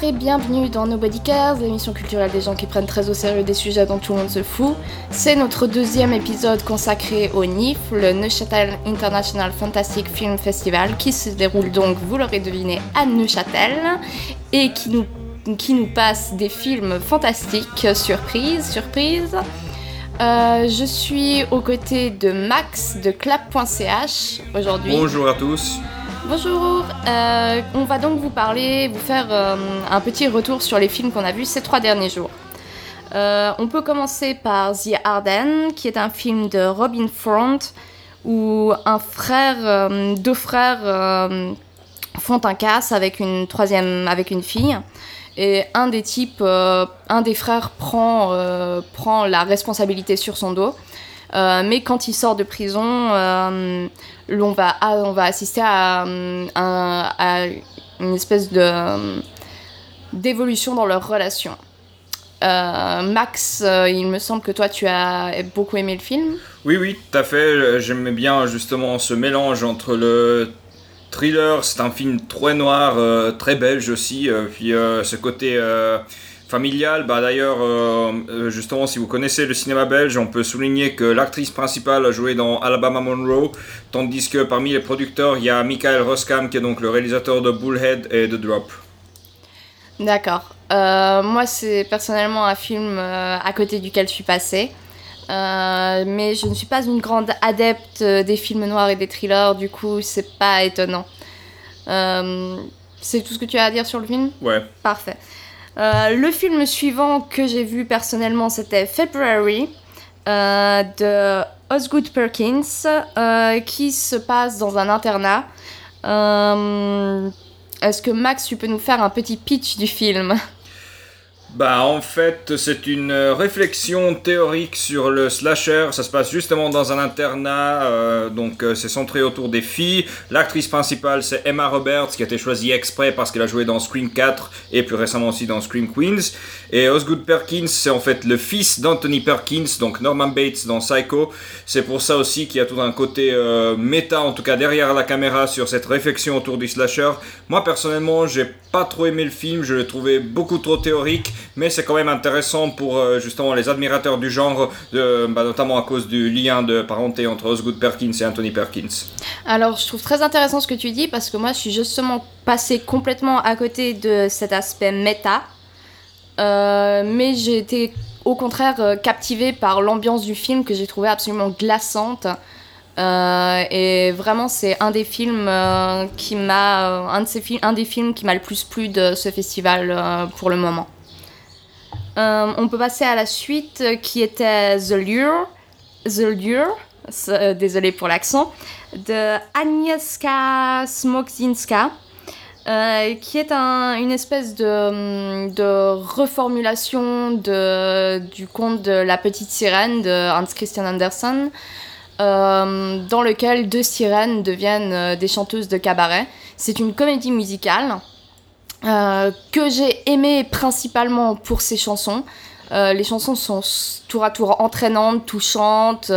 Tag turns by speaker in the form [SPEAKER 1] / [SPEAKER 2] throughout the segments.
[SPEAKER 1] et bienvenue dans Nobody Cares, l'émission culturelle des gens qui prennent très au sérieux des sujets dont tout le monde se fout. C'est notre deuxième épisode consacré au NIF, le Neuchâtel International Fantastic Film Festival, qui se déroule donc, vous l'aurez deviné, à Neuchâtel, et qui nous passe des films fantastiques, surprise. Je suis aux côtés de Max de clap.ch aujourd'hui.
[SPEAKER 2] Bonjour à tous.
[SPEAKER 1] Bonjour, on va donc vous faire un petit retour sur les films qu'on a vus ces 3 derniers jours. On peut commencer par The Arden, qui est un film de Robin Front, où deux frères font un casse avec une fille, et un des frères prend la responsabilité sur son dos. Mais quand il sort de prison, on va assister à une espèce d'évolution dans leur relation. Max, il me semble que toi tu as beaucoup aimé le film.
[SPEAKER 2] Oui, tout à fait. J'aimais bien justement ce mélange entre le thriller, c'est un film très noir, très belge aussi, puis ce côté familial. D'ailleurs, justement, si vous connaissez le cinéma belge, on peut souligner que l'actrice principale a joué dans Alabama Monroe, tandis que parmi les producteurs, il y a Michael Roskam, qui est donc le réalisateur de Bullhead et The Drop.
[SPEAKER 1] D'accord. Moi, c'est personnellement un film à côté duquel je suis passée. Mais je ne suis pas une grande adepte des films noirs et des thrillers, du coup, c'est pas étonnant. C'est tout ce que tu as à dire sur le film ?
[SPEAKER 2] Ouais.
[SPEAKER 1] Parfait. Le film suivant que j'ai vu personnellement, c'était February de Osgood Perkins, qui se passe dans un internat. Est-ce que Max, tu peux nous faire un petit pitch du film ?
[SPEAKER 2] En fait, c'est une réflexion théorique sur le slasher. Ça se passe justement dans un internat, donc c'est centré autour des filles. L'actrice principale, c'est Emma Roberts, qui a été choisie exprès parce qu'elle a joué dans Scream 4 et plus récemment aussi dans Scream Queens. Et Osgood Perkins, c'est en fait le fils d'Anthony Perkins, donc Norman Bates dans Psycho. C'est pour ça aussi qu'il y a tout un côté méta, en tout cas derrière la caméra, sur cette réflexion autour du slasher. Moi, personnellement, j'ai pas trop aimé le film, je le trouvais beaucoup trop théorique, mais c'est quand même intéressant pour justement les admirateurs du genre, notamment à cause du lien de parenté entre Osgood Perkins et Anthony Perkins.
[SPEAKER 1] Alors, je trouve très intéressant ce que tu dis, parce que moi, je suis justement passée complètement à côté de cet aspect méta, mais j'ai été au contraire captivée par l'ambiance du film que j'ai trouvé absolument glaçante. Et vraiment, c'est un des films qui m'a le plus plu de ce festival pour le moment. On peut passer à la suite qui était The Lure, désolée pour l'accent, de Agnieszka Smoczynska, qui est une espèce de reformulation du conte de La Petite Sirène de Hans Christian Andersen, dans lequel 2 sirènes deviennent des chanteuses de cabaret. C'est une comédie musicale que j'ai aimée principalement pour ses chansons. Les chansons sont tour à tour entraînantes, touchantes.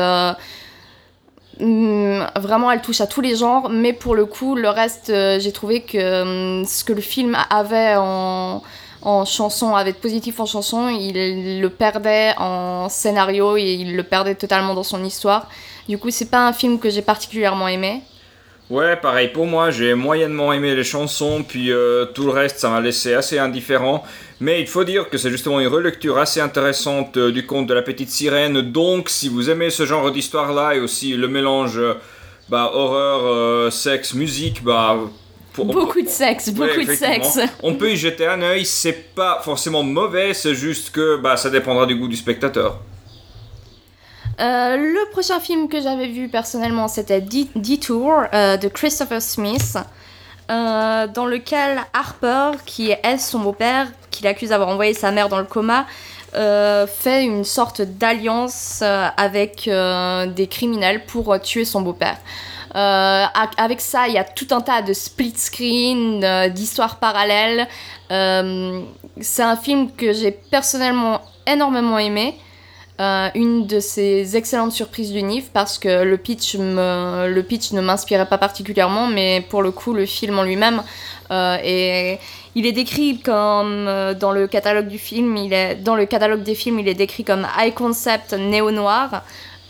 [SPEAKER 1] Vraiment, elles touchent à tous les genres, mais pour le coup, le reste, j'ai trouvé que ce que le film avait en chanson, avait de positif en chanson, il le perdait en scénario et il le perdait totalement dans son histoire. Du coup, c'est pas un film que j'ai particulièrement aimé.
[SPEAKER 2] Ouais, pareil pour moi, j'ai moyennement aimé les chansons, puis tout le reste, ça m'a laissé assez indifférent. Mais il faut dire que c'est justement une relecture assez intéressante du conte de La Petite Sirène. Donc, si vous aimez ce genre d'histoire-là et aussi le mélange horreur, sexe, musique,
[SPEAKER 1] beaucoup de sexe.
[SPEAKER 2] On peut y jeter un œil, c'est pas forcément mauvais, c'est juste que ça dépendra du goût du spectateur.
[SPEAKER 1] Le prochain film que j'avais vu personnellement, c'était Detour de Christopher Smith, dans lequel Harper, qui est son beau-père, qui l'accuse d'avoir envoyé sa mère dans le coma, fait une sorte d'alliance avec des criminels pour tuer son beau-père. Avec ça, il y a tout un tas de split screen, d'histoires parallèles. C'est un film que j'ai personnellement énormément aimé. une de ces excellentes surprises du NIF parce que le pitch ne m'inspirait pas particulièrement, mais pour le coup, le film en lui-même, il est décrit comme, dans le catalogue du film, dans le catalogue des films, il est décrit comme high concept néo-noir.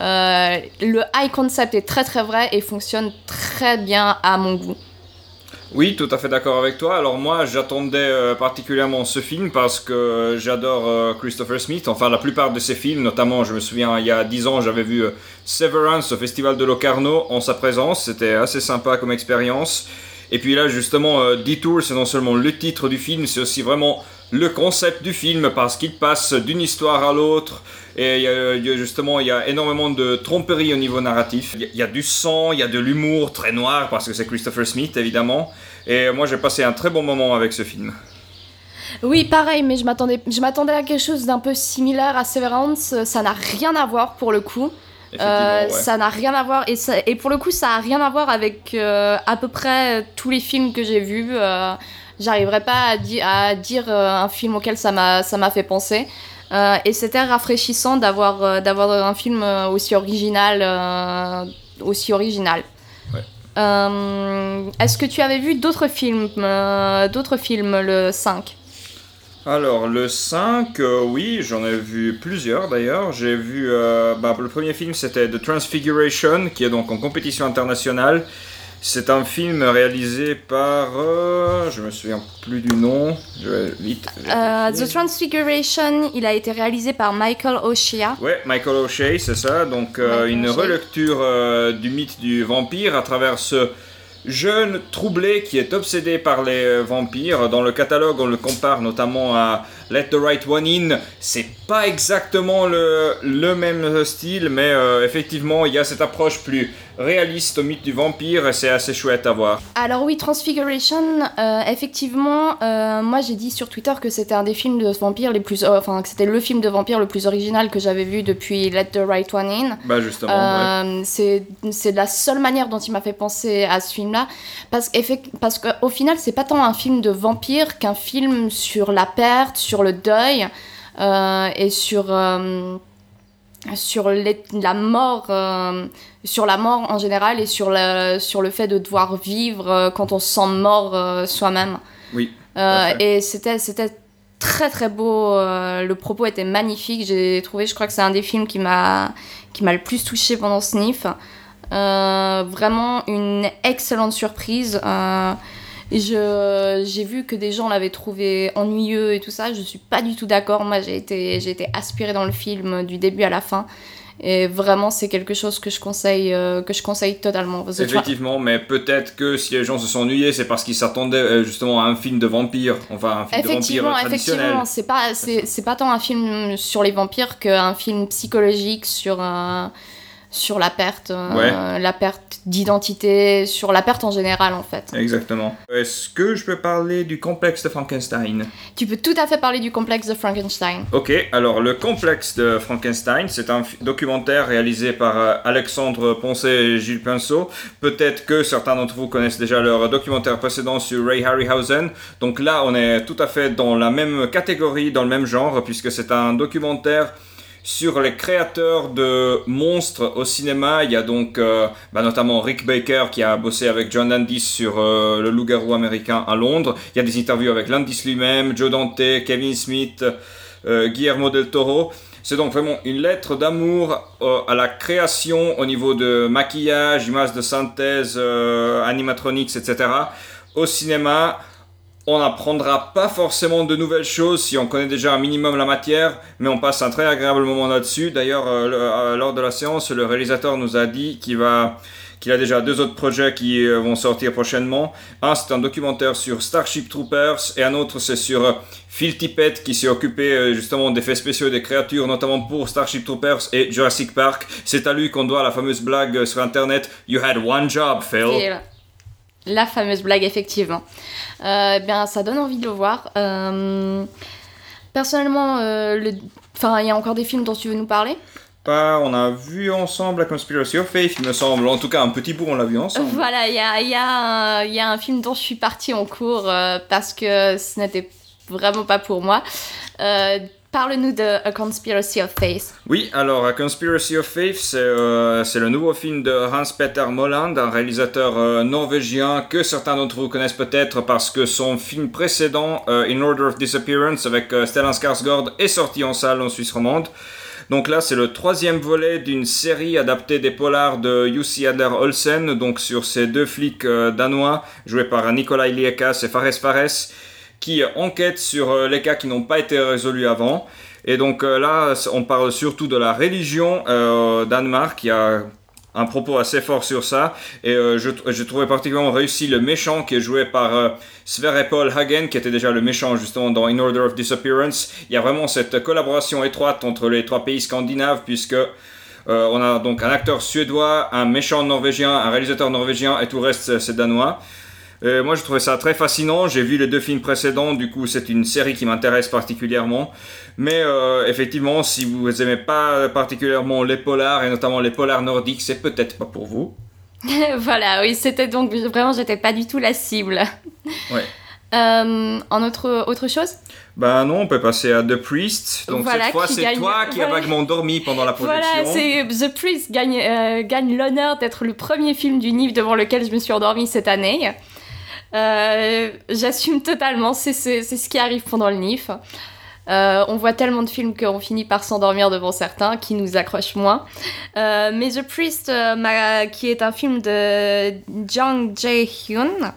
[SPEAKER 1] Le high concept est très très vrai et fonctionne très bien à mon goût.
[SPEAKER 2] Oui, tout à fait d'accord avec toi. Alors moi, j'attendais particulièrement ce film parce que j'adore Christopher Smith. Enfin, la plupart de ses films, notamment, je me souviens, il y a 10 ans, j'avais vu Severance au Festival de Locarno en sa présence. C'était assez sympa comme expérience. Et puis là, justement, Detour, c'est non seulement le titre du film, c'est aussi vraiment le concept du film parce qu'il passe d'une histoire à l'autre. Et il y a énormément de tromperie au niveau narratif. Il y a du sang, il y a de l'humour très noir parce que c'est Christopher Smith évidemment. Et moi j'ai passé un très bon moment avec ce film.
[SPEAKER 1] Oui, pareil, mais je m'attendais à quelque chose d'un peu similaire à Severance. Ça n'a rien à voir pour le coup.
[SPEAKER 2] Ouais.
[SPEAKER 1] Ça n'a rien à voir et pour le coup ça a rien à voir avec à peu près tous les films que j'ai vus. J'arriverai pas à dire un film auquel ça m'a fait penser. Et c'était rafraîchissant d'avoir un film aussi original.
[SPEAKER 2] Ouais.
[SPEAKER 1] Est-ce que tu avais vu d'autres films le 5?
[SPEAKER 2] Alors le 5, oui, j'en ai vu plusieurs d'ailleurs. J'ai vu, le premier film c'était The Transfiguration, qui est donc en compétition internationale. C'est un film réalisé par... je me souviens plus du nom. Je vais vite.
[SPEAKER 1] The Transfiguration, il a été réalisé par Michael O'Shea.
[SPEAKER 2] Ouais, Michael O'Shea, c'est ça. Donc une relecture du mythe du vampire à travers ce jeune troublé qui est obsédé par les vampires. Dans le catalogue, on le compare notamment à Let the Right One In. C'est pas exactement le même style, mais effectivement, il y a cette approche plus réaliste au mythe du vampire et c'est assez chouette à voir.
[SPEAKER 1] Alors oui, Transfiguration, effectivement, moi j'ai dit sur Twitter que c'était un des films de vampires les plus... que c'était le film de vampire le plus original que j'avais vu depuis Let the Right One In.
[SPEAKER 2] Bah justement, ouais.
[SPEAKER 1] C'est la seule manière dont il m'a fait penser à ce film-là, parce qu'au final, c'est pas tant un film de vampire qu'un film sur la perte, sur le deuil, et sur la mort, sur la mort en général et sur le fait de devoir vivre quand on se sent mort soi-même.
[SPEAKER 2] Oui.
[SPEAKER 1] Et c'était très très beau, le propos était magnifique, je crois que c'est un des films qui m'a le plus touchée pendant ce NIF. Vraiment une excellente surprise. J'ai vu que des gens l'avaient trouvé ennuyeux et tout ça. Je suis pas du tout d'accord. Moi, j'ai été aspirée dans le film du début à la fin. Et vraiment, c'est quelque chose que je conseille totalement.
[SPEAKER 2] Effectivement, mais peut-être que si les gens se sont ennuyés, c'est parce qu'ils s'attendaient justement à un film de vampire. Enfin, un film de vampire traditionnel.
[SPEAKER 1] Effectivement, c'est pas tant un film sur les vampires qu'un film psychologique sur la perte d'identité, sur la perte en général en fait.
[SPEAKER 2] Exactement. Est-ce que je peux parler du complexe de Frankenstein ?
[SPEAKER 1] Tu peux tout à fait parler du complexe de Frankenstein.
[SPEAKER 2] Ok, alors le complexe de Frankenstein, c'est un documentaire réalisé par Alexandre Poncet et Gilles Pinceau. Peut-être que certains d'entre vous connaissent déjà leur documentaire précédent sur Ray Harryhausen. Donc là, on est tout à fait dans la même catégorie, dans le même genre, puisque c'est un documentaire sur les créateurs de monstres au cinéma. Il y a donc notamment Rick Baker qui a bossé avec John Landis sur le loup-garou américain à Londres. Il y a des interviews avec Landis lui-même, Joe Dante, Kevin Smith, Guillermo del Toro. C'est donc vraiment une lettre d'amour à la création au niveau de maquillage, images de synthèse, animatronics, etc. Au cinéma, on n'apprendra pas forcément de nouvelles choses si on connaît déjà un minimum la matière, mais on passe un très agréable moment là-dessus. D'ailleurs, lors de la séance, le réalisateur nous a dit qu'il a déjà 2 autres projets qui vont sortir prochainement. Un, c'est un documentaire sur Starship Troopers, et un autre, c'est sur Phil Tippett, qui s'est occupé justement d'effets spéciaux et des créatures, notamment pour Starship Troopers et Jurassic Park. C'est à lui qu'on doit la fameuse blague sur Internet « You had one job, Phil ».
[SPEAKER 1] La fameuse blague, effectivement. Bien, ça donne envie de le voir. Personnellement, il y a encore des films dont tu veux nous parler ?
[SPEAKER 2] On a vu ensemble la Conspiracy of Faith, il me semble. En tout cas, un petit bout, on l'a vu ensemble.
[SPEAKER 1] Voilà, il y a un film dont je suis partie en cours parce que ce n'était vraiment pas pour moi. Parle-nous de A Conspiracy of Faith.
[SPEAKER 2] Oui, alors A Conspiracy of Faith, c'est le nouveau film de Hans-Peter Moland, un réalisateur norvégien que certains d'entre vous connaissent peut-être parce que son film précédent, In Order of Disappearance, avec Stellan Skarsgård, est sorti en salle en Suisse romande. Donc là, c'est le 3e volet d'une série adaptée des polars de Jussi Adler-Olsen, donc sur ces 2 flics danois, joués par Nikolai Liekas et Fares, qui enquêtent sur les cas qui n'ont pas été résolus avant. Et donc là, on parle surtout de la religion au Danemark. Il y a un propos assez fort sur ça. Et je trouvais particulièrement réussi le méchant qui est joué par Sverre Paul Hagen, qui était déjà le méchant justement dans In Order of Disappearance. Il y a vraiment cette collaboration étroite entre les 3 pays scandinaves, puisque on a donc un acteur suédois, un méchant norvégien, un réalisateur norvégien, et tout le reste c'est danois. Moi je trouvais ça très fascinant, j'ai vu les 2 films précédents, du coup c'est une série qui m'intéresse particulièrement. Mais effectivement, si vous aimez pas particulièrement les polars, et notamment les polars nordiques, c'est peut-être pas pour vous.
[SPEAKER 1] Voilà, oui, c'était donc vraiment, j'étais pas du tout la cible.
[SPEAKER 2] Ouais.
[SPEAKER 1] En autre chose ?
[SPEAKER 2] Ben non, on peut passer à The Priest. Donc
[SPEAKER 1] voilà,
[SPEAKER 2] cette fois, c'est toi qui as vaguement dormi pendant la projection.
[SPEAKER 1] Voilà, c'est The Priest gagne l'honneur d'être le premier film du NIF devant lequel je me suis endormie cette année. J'assume totalement, c'est ce qui arrive pendant le NIF. On voit tellement de films qu'on finit par s'endormir devant certains qui nous accrochent moins. Mais The Priest, qui est un film de Jang Jae-hyun,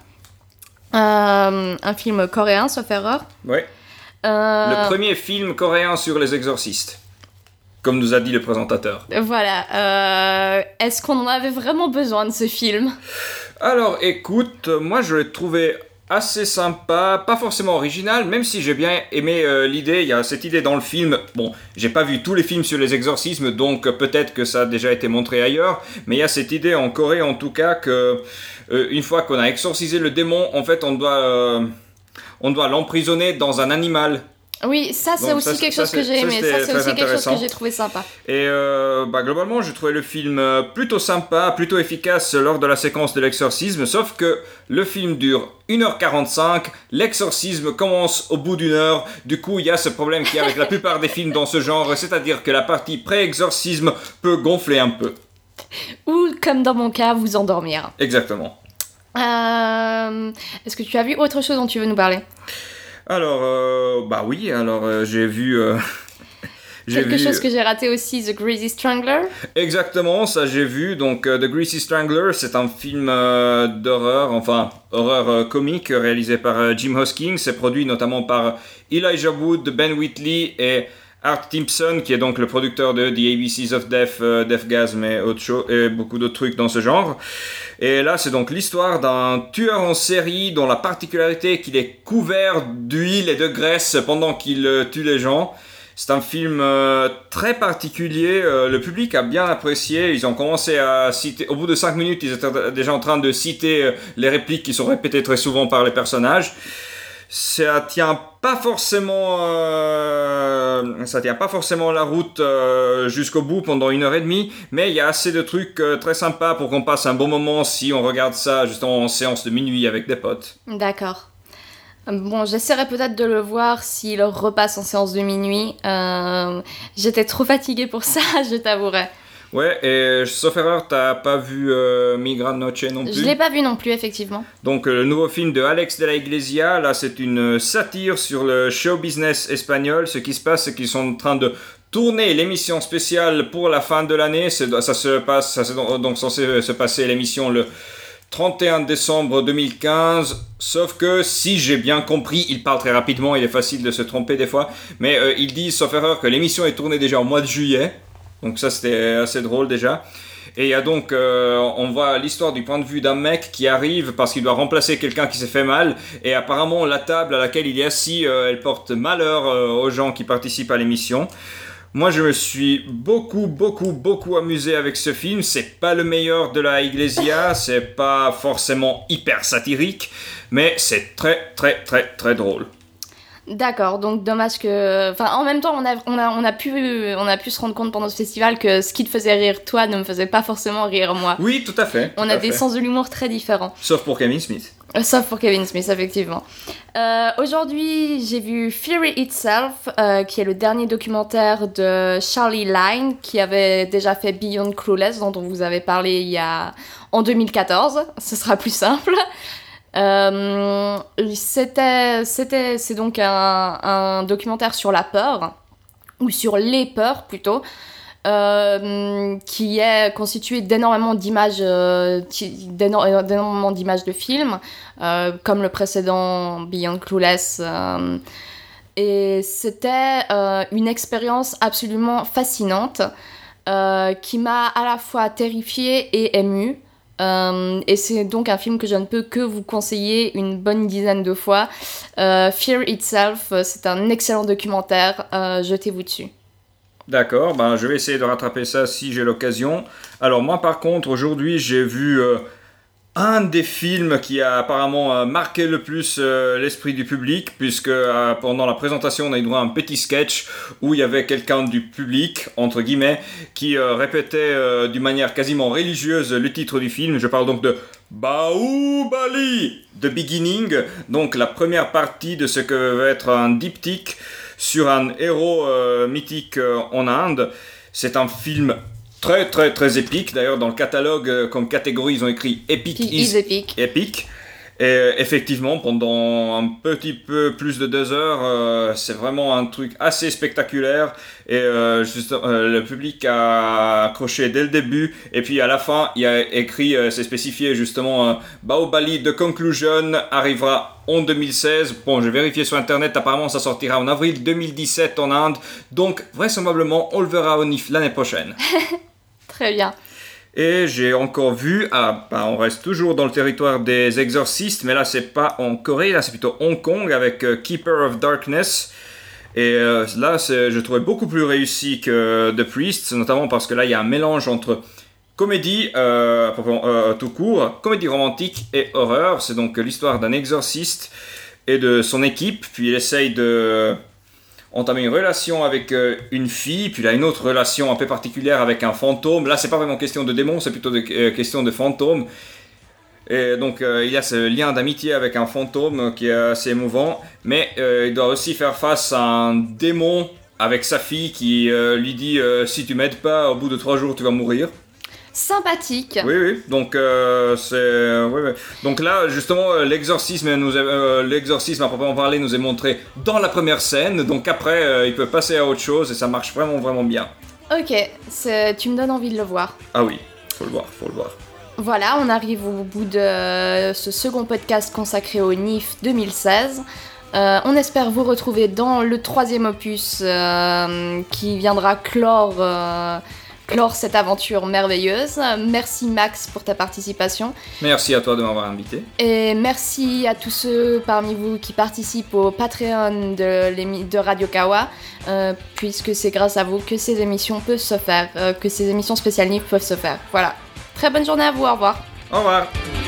[SPEAKER 1] un film coréen, sauf erreur.
[SPEAKER 2] Oui. Le premier film coréen sur les exorcistes, comme nous a dit le présentateur.
[SPEAKER 1] Voilà. Est-ce qu'on en avait vraiment besoin de ce film ?
[SPEAKER 2] Alors écoute, moi je l'ai trouvé assez sympa, pas forcément original, même si j'ai bien aimé l'idée. Il y a cette idée dans le film. Bon, j'ai pas vu tous les films sur les exorcismes, donc peut-être que ça a déjà été montré ailleurs, mais il y a cette idée en Corée en tout cas que une fois qu'on a exorcisé le démon, en fait on doit l'emprisonner dans un animal.
[SPEAKER 1] Oui, ça c'est aussi quelque chose que j'ai aimé, ça c'est aussi quelque chose que j'ai trouvé sympa.
[SPEAKER 2] Et globalement, j'ai trouvé le film plutôt sympa, plutôt efficace lors de la séquence de l'exorcisme, sauf que le film dure 1h45, l'exorcisme commence au bout d'1 heure, du coup il y a ce problème qu'il y a avec la plupart des films dans ce genre, c'est-à-dire que la partie pré-exorcisme peut gonfler un peu.
[SPEAKER 1] Ou, comme dans mon cas, vous endormir.
[SPEAKER 2] Exactement.
[SPEAKER 1] Est-ce que tu as vu autre chose dont tu veux nous parler ?
[SPEAKER 2] Alors, j'ai vu...
[SPEAKER 1] Quelque chose que j'ai raté aussi, The Greasy Strangler.
[SPEAKER 2] Exactement, ça j'ai vu. Donc, The Greasy Strangler, c'est un film d'horreur, enfin, horreur comique, réalisé par Jim Hoskins. C'est produit notamment par Elijah Wood, Ben Wheatley et Art Timpson, qui est donc le producteur de The ABCs of Death, Deathgasm et beaucoup d'autres trucs dans ce genre. Et là, c'est donc l'histoire d'un tueur en série dont la particularité est qu'il est couvert d'huile et de graisse pendant qu'il tue les gens. C'est un film très particulier, le public a bien apprécié, ils ont commencé à citer, au bout de 5 minutes, ils étaient déjà en train de citer les répliques qui sont répétées très souvent par les personnages. Ça tient pas forcément la route jusqu'au bout pendant 1h30, mais il y a assez de trucs très sympas pour qu'on passe un bon moment si on regarde ça justement en séance de minuit avec des potes.
[SPEAKER 1] D'accord. Bon, j'essaierai peut-être de le voir s'il repasse en séance de minuit. J'étais trop fatiguée pour ça, je t'avouerai.
[SPEAKER 2] Ouais, et sauf erreur, t'as pas vu Migra Noche non plus ?
[SPEAKER 1] Je l'ai pas vu non plus, effectivement.
[SPEAKER 2] Donc, le nouveau film de Alex de la Iglesia, là, c'est une satire sur le show business espagnol. Ce qui se passe, c'est qu'ils sont en train de tourner l'émission spéciale pour la fin de l'année. C'est donc censé se passer l'émission le 31 décembre 2015, sauf que si j'ai bien compris, il parle très rapidement, il est facile de se tromper des fois, mais il dit, sauf erreur, que l'émission est tournée déjà au mois de juillet, donc ça c'était assez drôle déjà. Et il y a donc, on voit l'histoire du point de vue d'un mec qui arrive parce qu'il doit remplacer quelqu'un qui s'est fait mal, et apparemment la table à laquelle il est assis, elle porte malheur aux gens qui participent à l'émission. Moi, je me suis beaucoup amusé avec ce film. C'est pas le meilleur de la Iglesia, c'est pas forcément hyper satirique, mais c'est très drôle.
[SPEAKER 1] D'accord, donc dommage que... Enfin, en même temps, on a pu se rendre compte pendant ce festival que ce qui te faisait rire toi ne me faisait pas forcément rire moi.
[SPEAKER 2] Oui, tout à fait.
[SPEAKER 1] On a des sens de l'humour très différents.
[SPEAKER 2] Sauf pour Kevin Smith.
[SPEAKER 1] Sauf pour Kevin Smith, effectivement. Aujourd'hui, j'ai vu Fury Itself, qui est le dernier documentaire de Charlie Line, qui avait déjà fait Beyond Clueless, dont on vous avait parlé en 2014. Ce sera plus simple. C'est donc un documentaire sur la peur, ou sur les peurs plutôt, qui est constitué d'énormément d'images de films, comme le précédent Beyond Clueless. Et c'était une expérience absolument fascinante qui m'a à la fois terrifiée et émue. Et c'est donc un film que je ne peux que vous conseiller une bonne dizaine de fois. Fear Itself, c'est un excellent documentaire, jetez-vous dessus.
[SPEAKER 2] D'accord, je vais essayer de rattraper ça si j'ai l'occasion. Alors moi par contre, aujourd'hui j'ai vu un des films qui a apparemment marqué le plus l'esprit du public, puisque pendant la présentation on a eu droit à un petit sketch où il y avait quelqu'un du public, entre guillemets, qui répétait d'une manière quasiment religieuse le titre du film. Je parle donc de Bahubali, The Beginning, donc la première partie de ce que va être un diptyque sur un héros mythique en Inde. C'est un film très très très épique. D'ailleurs, dans le catalogue, comme catégorie, ils ont écrit Epic is Epic. Et effectivement, pendant un petit peu plus de 2 heures, c'est vraiment un truc assez spectaculaire. Et le public a accroché dès le début. Et puis à la fin, il y a écrit, c'est spécifié justement, Bahubali The Conclusion arrivera en 2016. Bon, j'ai vérifié sur internet, apparemment ça sortira en avril 2017 en Inde. Donc vraisemblablement, on le verra au NIF l'année prochaine.
[SPEAKER 1] Très bien.
[SPEAKER 2] Et j'ai encore vu, on reste toujours dans le territoire des exorcistes, mais là c'est pas en Corée, là c'est plutôt Hong Kong avec Keeper of Darkness. Et là je trouvais beaucoup plus réussi que The Priest, notamment parce que là il y a un mélange entre comédie tout court, comédie romantique et horreur. C'est donc l'histoire d'un exorciste et de son équipe, puis il essaye de entamer une relation avec une fille, puis il a une autre relation un peu particulière avec un fantôme. Là, c'est pas vraiment question de démon, c'est plutôt question de fantôme. Et donc, il y a ce lien d'amitié avec un fantôme qui est assez émouvant, mais il doit aussi faire face à un démon avec sa fille qui lui dit si tu m'aides pas, au bout de 3 jours, tu vas mourir.
[SPEAKER 1] Sympathique.
[SPEAKER 2] Oui. Donc, donc là, justement, l'exorcisme à proprement parler nous est montré dans la première scène. Donc après, il peut passer à autre chose et ça marche vraiment, vraiment bien.
[SPEAKER 1] Ok, tu me donnes envie de le voir.
[SPEAKER 2] Ah oui, faut le voir.
[SPEAKER 1] Voilà, on arrive au bout de ce second podcast consacré au NIF 2016. On espère vous retrouver dans le 3e opus qui viendra clore cette aventure merveilleuse. Merci Max pour ta participation.
[SPEAKER 2] Merci à toi de m'avoir invité.
[SPEAKER 1] Et merci à tous ceux parmi vous qui participent au Patreon de Radio Kawa, puisque c'est grâce à vous que ces émissions peuvent se faire, que ces émissions spéciales NIF peuvent se faire. Voilà. Très bonne journée à vous, au revoir.
[SPEAKER 2] Au revoir.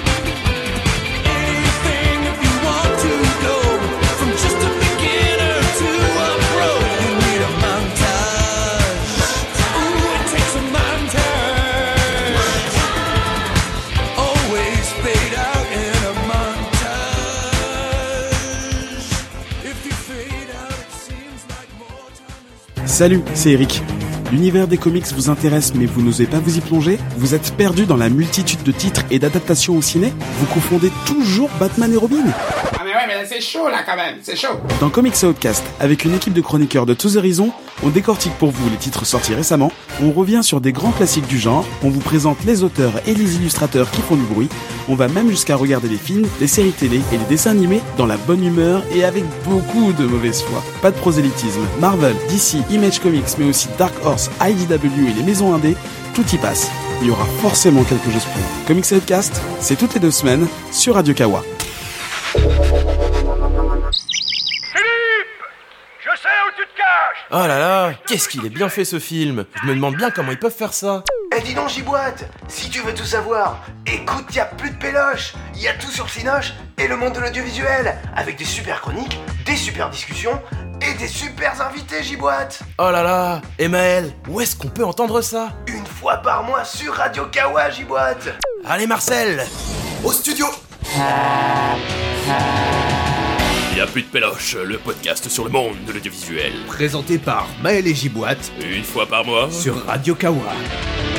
[SPEAKER 3] Salut, c'est Eric. L'univers des comics vous intéresse mais vous n'osez pas vous y plonger ? Vous êtes perdu dans la multitude de titres et d'adaptations au ciné ? Vous confondez toujours Batman et Robin ?
[SPEAKER 4] Ah mais ouais, mais c'est chaud là quand même, c'est chaud.
[SPEAKER 3] Dans Comics Outcast, avec une équipe de chroniqueurs de tous horizons, on décortique pour vous les titres sortis récemment, on revient sur des grands classiques du genre, on vous présente les auteurs et les illustrateurs qui font du bruit, on va même jusqu'à regarder les films, les séries télé et les dessins animés dans la bonne humeur et avec beaucoup de mauvaise foi. Pas de prosélytisme, Marvel, DC, Image Comics, mais aussi Dark Horse, IDW et les maisons indées, tout y passe. Il y aura forcément quelque chose pour vous. Comics Outcast, c'est toutes les 2 semaines sur Radio Kawa.
[SPEAKER 5] Oh là là, qu'est-ce qu'il est bien fait ce film. Je me demande bien comment ils peuvent faire ça.
[SPEAKER 6] Eh dis donc Giboite, si tu veux tout savoir, écoute, y a plus de péloche, y a tout sur Cinoche et le monde de l'audiovisuel, avec des super chroniques, des super discussions et des super invités Giboite.
[SPEAKER 5] Oh là là, et Maël, où est-ce qu'on peut entendre ça ?
[SPEAKER 6] 1 fois par mois sur Radio Kawa Giboite.
[SPEAKER 5] Allez Marcel,
[SPEAKER 6] au studio.
[SPEAKER 5] a plus de péloche, le podcast sur le monde de l'audiovisuel.
[SPEAKER 7] Présenté par Maël et Giboite.
[SPEAKER 5] Une fois par mois.
[SPEAKER 7] Sur Radio Kawa.